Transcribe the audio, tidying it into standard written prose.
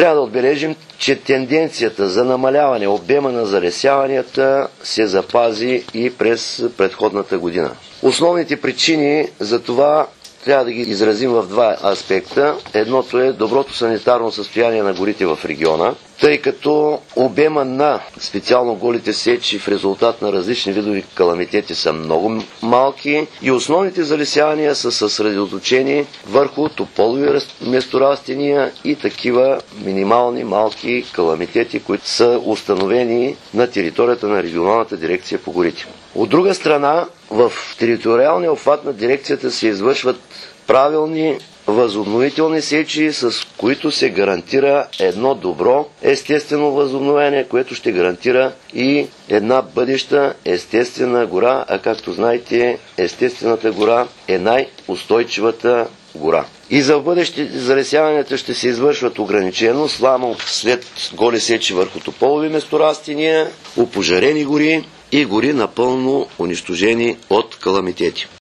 Трябва да отбележим, че тенденцията за намаляване обема на залесяванията се запази и през предходната година. Основните причини за това трябва да ги изразим в два аспекта. Едното е доброто санитарно състояние на горите в региона, тъй като обема на специално голите сечи в резултат на различни видови каламитети са много малки и основните залесявания са съсредоточени върху тополови месторастения и такива минимални малки каламитети, които са установени на територията на регионалната дирекция по горите. От друга страна, в териториалния обхват на дирекцията се извършват правилни възобновителни сечи, с които се гарантира едно добро естествено възобновение, което ще гарантира и една бъдеща естествена гора, а както знаете, естествената гора е най-устойчивата гора. И за бъдеще залесяванията ще се извършват ограничено, само след голи сечи върху тополови месторастения, опожарени гори и гори напълно унищожени от каламитети.